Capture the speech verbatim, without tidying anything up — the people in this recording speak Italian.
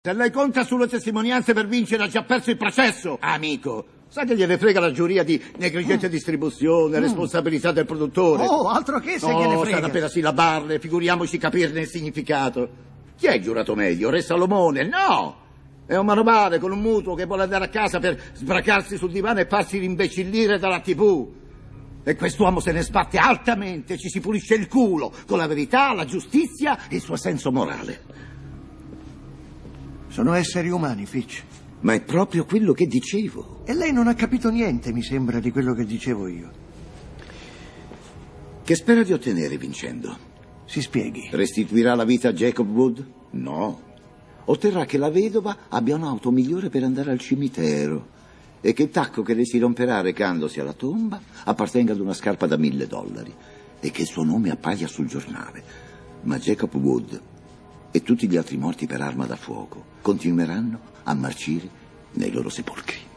Se lei conta sulle testimonianze per vincere ha già perso il processo, amico. Sa che gliene frega la giuria di negligente mm. distribuzione, mm. responsabilità del produttore. Oh, altro che se no, gliene frega. No, sa appena sillabarle, figuriamoci capirne il significato. Chi è il giurato medio? Re Salomone? No! È un manovale con un mutuo che vuole andare a casa per sbracarsi sul divano e farsi rimbecillire dalla tivù. E quest'uomo se ne sbatte altamente, ci si pulisce il culo con la verità, la giustizia e il suo senso morale. Sono esseri umani, Fitch. Ma è proprio quello che dicevo. E lei non ha capito niente, mi sembra, di quello che dicevo io. Che spera di ottenere vincendo? Si spieghi. Restituirà la vita a Jacob Wood? No. Otterrà che la vedova abbia un'auto migliore per andare al cimitero e che il tacco che le si romperà recandosi alla tomba appartenga ad una scarpa da mille dollari e che il suo nome appaia sul giornale. Ma Jacob Wood e tutti gli altri morti per arma da fuoco continueranno a marcire nei loro sepolcri.